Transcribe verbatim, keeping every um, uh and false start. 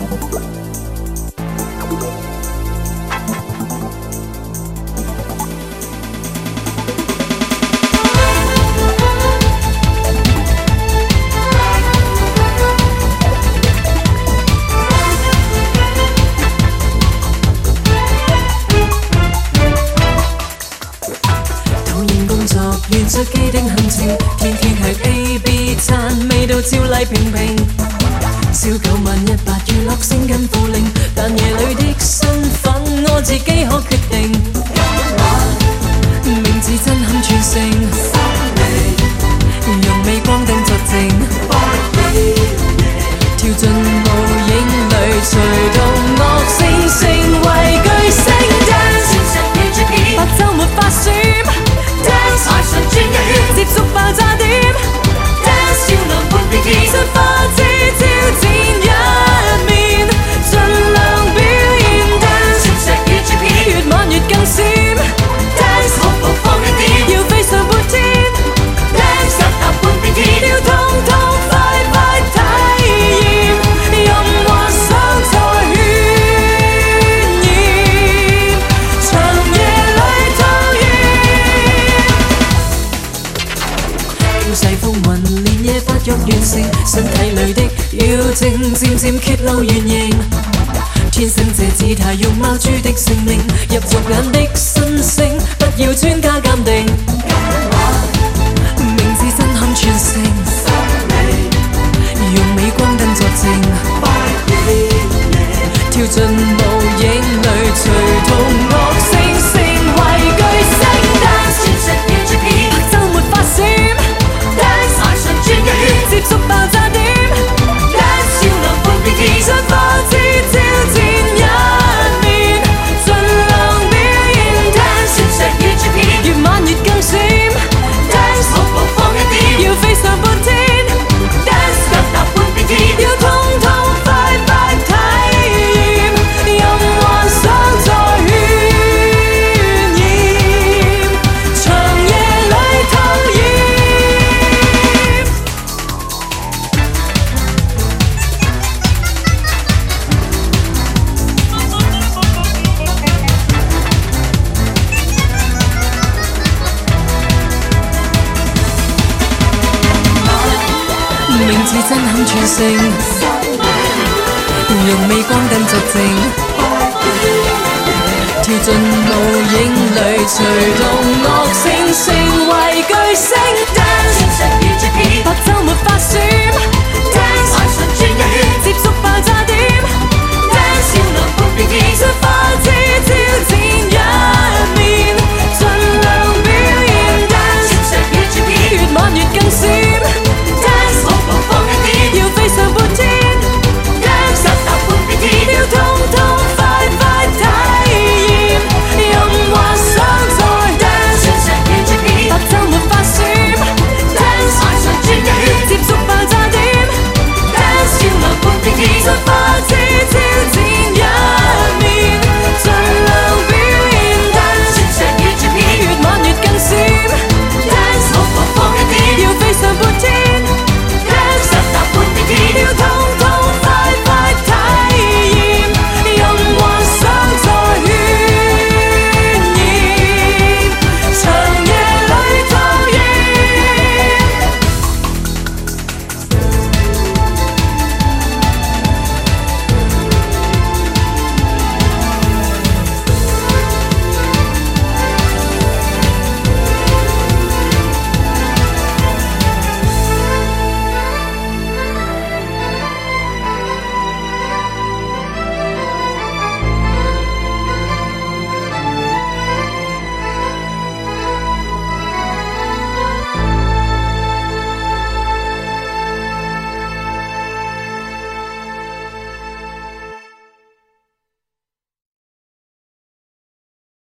沿着既定行程，天天吃 A B 餐，味道照例平平。朝九晚一八娛樂性緊呼令，但夜裏的身份我自己可決定。名字震撼全城，用微光燈作證，跳進舞影裏，隨動樂聲，成為巨星。白晝沒法閃。台上專一，接觸爆炸點 ，Dance 少量半邊天，出發至挑戰一面，盡量表演 Dance， 全石與珠片，越晚越更閃 ，Dance 好步放一點，要飛上半天 ，Dance 腳踏半邊天，要痛痛快快體驗，任幻想再渲染，長夜裏討厭。叫世風雲，連夜發育完成，身體裏的妖精漸漸揭露原形。天生這姿態容貌注定成名，入俗眼的新星，不要專家鑑定。名字震撼全城，用鎂光燈作證，跳進舞影裏，隨同樂聲，成為巨星。Dance 全石與珠片，白晝沒法閃。接觸爆炸點 ，Dance 少量半邊天，出發至挑戰一面，盡量表演 Dance， 全石與珠片，越晚越更閃 ，Dance 好步放一點，要飛上半天 ，Dance 腳踏半邊天，要痛痛快快體驗，任幻想再渲染，長夜裏討厭。名字震撼全城，用鎂光燈作證，跳進舞影裏，隨動樂聲，成為巨星。